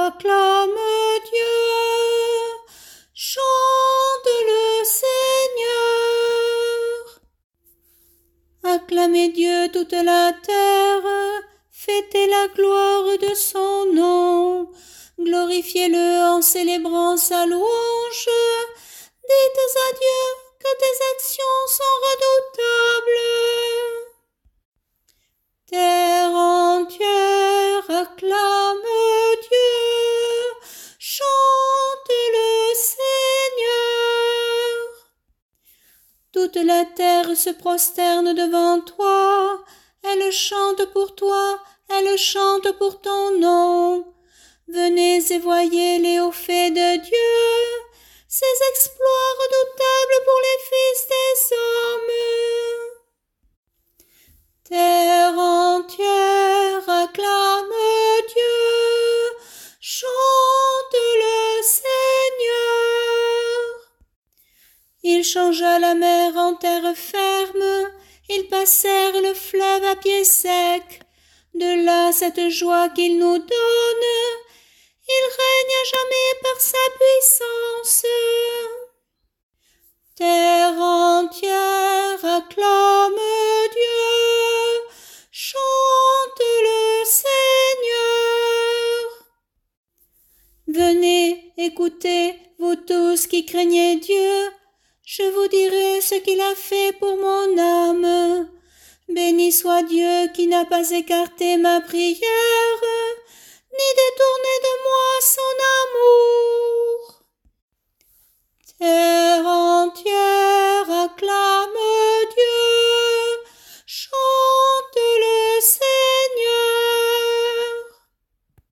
acclame Dieu, chante le Seigneur. Acclamez Dieu toute la terre, fêtez la gloire de son nom, glorifiez-le en célébrant sa louange, dites à Dieu que tes actions sont redoutables. Terre entière acclame Dieu, chante le Seigneur. Toute la terre se prosterne devant toi, elle chante pour toi, elle chante pour ton nom. Venez et voyez les hauts faits de Dieu, ses exploits redoutables pour les fils des hommes. Terre entière acclame Dieu, chante le Seigneur. Il changea la mer en terre ferme, ils passèrent le fleuve à pied sec. De là cette joie qu'il nous donne, il règne à jamais par sa puissance. Terre entière acclame Dieu, chante le Seigneur. Venez, écoutez, vous tous qui craignez Dieu, je vous dirai ce qu'il a fait pour mon âme. Béni soit Dieu qui n'a pas écarté ma prière, ni détourné de moi son amour. Terre entière